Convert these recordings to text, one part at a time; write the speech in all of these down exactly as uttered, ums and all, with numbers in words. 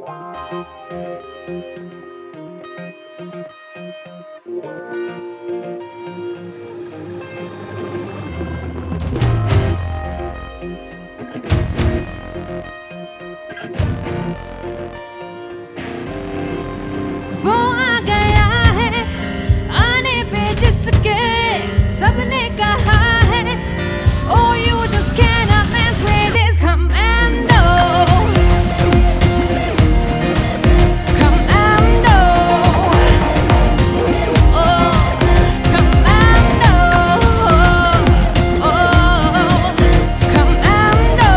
वो आ गया है आने पे जिसके सबने कहा है, oh you just cannot mess with this commando, commando, oh commando, oh commando,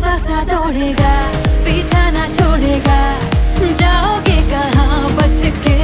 दौड़ेगा पीछा ना छोड़ेगा, जाओगे कहाँ बच के।